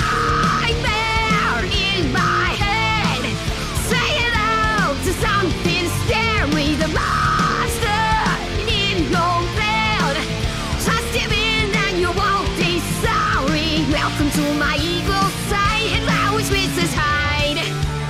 nightmare in my head. Say hello to something scary, the monster in your bed. Trust him in and you won't be sorry. Welcome to my evil side, and I was with his hide.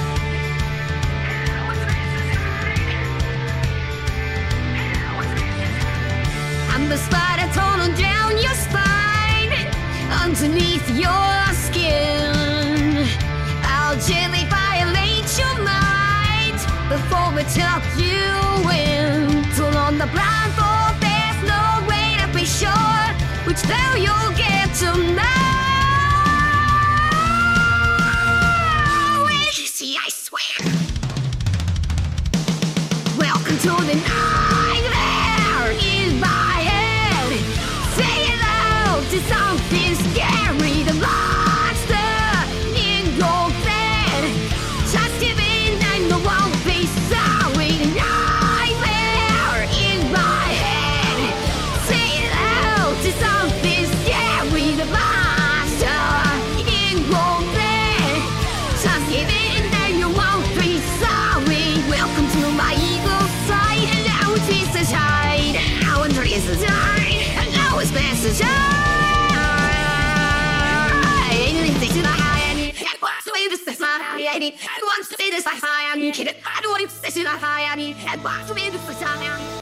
I'm the spider tunnel down your spine, underneath your skin. I'll gently violate your mind before we tuck you in. Turn on the blindfold, there's no way to be sure which though you'll get to know. Easy, I swear. Welcome to the nightmare in my head. Say hello to something scary, the monster in your bed. Trust him in and you won't be sorry. The nightmare in my head. Say hello to something scary, the monster in your bed. Trust him in and you won't be sorry. Welcome to my evil side, and now it's peace to hide. Now it's peace to hide, and now it's best to hide. I don't want to say this, I don't want to say this, I